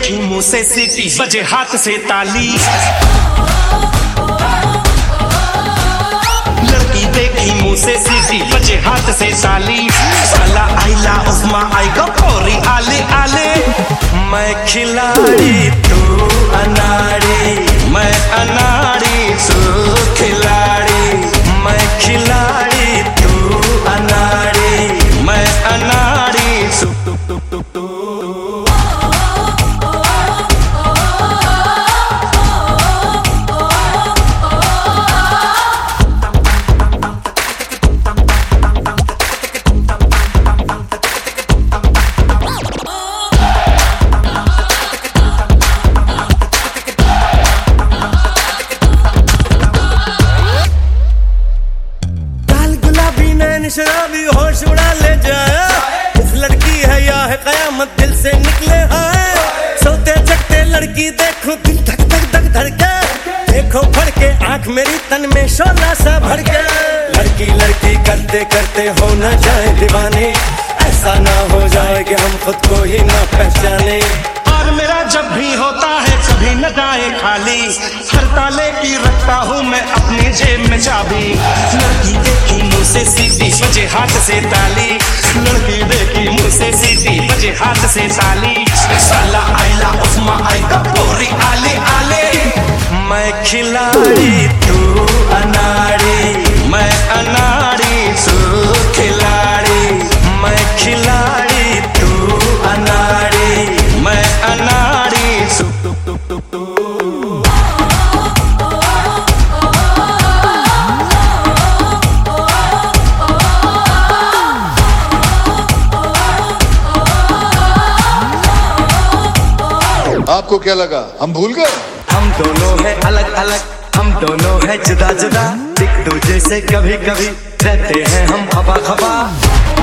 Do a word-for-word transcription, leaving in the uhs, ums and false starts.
देखी मुंह से सीटी बजे हाथ से ताली, लड़की देखी मुंह से सीटी बजे हाथ से ताली। साला आइला उस्मा आएगा पौरी आले आले। मैं खिलाड़ी तू अनाड़ी, मैं अनाड़ी तू खिलाड़ी। मैं खिलाड़ी तू अनाड़ी, मैं अनाड़ी तू तू तू तू तू। शराबी होश उड़ा ले जाए, इस लड़की है या है कयामत दिल से निकले आए। सोते जगते लड़की देखो दिल धक धक धक धड़के, देखो भर के आंख मेरी तन में शोला सा भर के। लड़की लड़की करते करते हो न जाए दीवाने, ऐसा ना हो जाए कि हम खुद को ही ना पहचाने। और मेरा जब भी होता है कभी न जाए खाली, हर ताले की रखता हूँ मैं अपनी जेब में चाबी। लड़की देखी मुँह से सीधी बजे हाथ से ताली, लड़की देखी मुँह से सीधी बजे हाथ से ताली। साला आइला उस्मा आएगा पूरी आले आले। मैं खिलाड़ी तू अनाड़ी, मैं अनाड़ी तू खिलाड़ी। मैं खिलाड़ी तू अनाड़ी, मैं अनाड़ी तू तू तू तू तू। आपको क्या लगा हम भूल गए? हम दोनों हैं अलग अलग, हम दोनों हैं जुदा जुदा, एक दूजे से कभी कभी रहते हैं हम खफा खफा।